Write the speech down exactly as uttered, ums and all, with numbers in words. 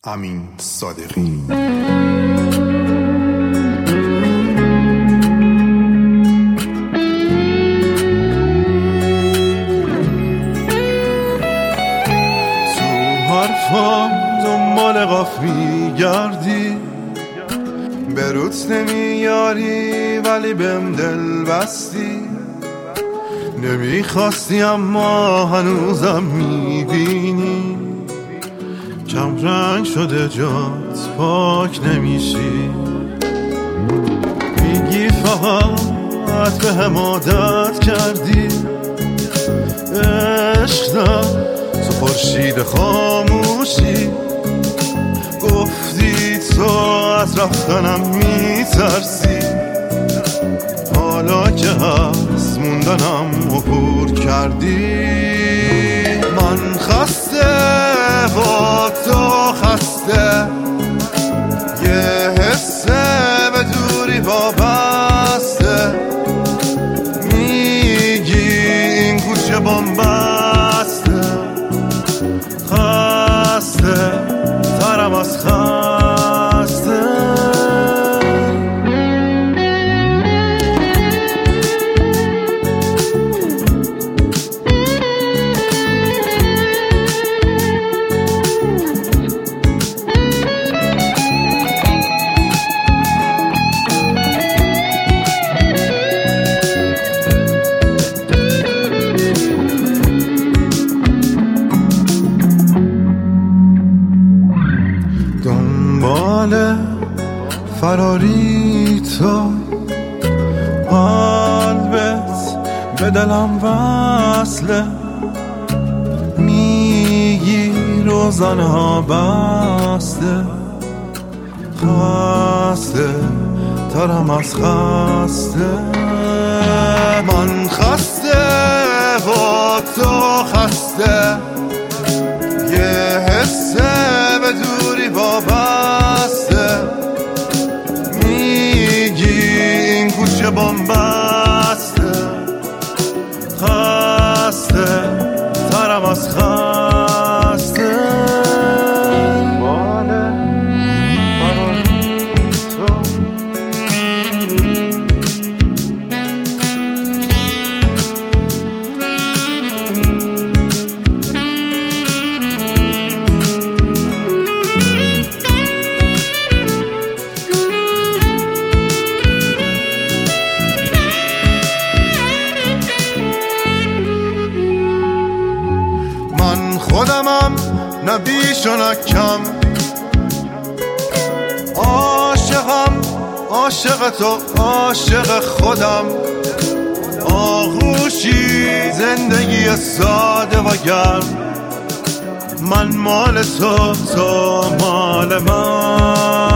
امین صادقی. حرفام دنبال قاف میگردی، به روت نمیاری ولی بهم دل بستی. نمیخواستی اما هنوزم میبینی، کم رنگ شده جات پاک نمیشی. میگی فقط به هم عادت کردی، عشقم تو خورشید خاموشی. گفتی تو از رفتنم میترسی، حالا که هست موندنم عبور کردی. من خسته با تو خسته، یه حسه به دوری وابسته. میگی این کوچه بن‌بسته، خسته ترم از خسته. دنبال فراری تو، قلبت به دلم وصله. میگی روزنه ها بسته، خسته ترم از خسته. من خسته با تو خسته، یه حسه به دوری وابسته. میگی این کوچه بن‌بسته، خسته ترم از خسته. باله فراری تو، خودمم نه بیش و نه کم. عاشقم عاشق تو، عاشق خودم. آغوشی زندگی ساده و گرم، من مال تو، تو مال من.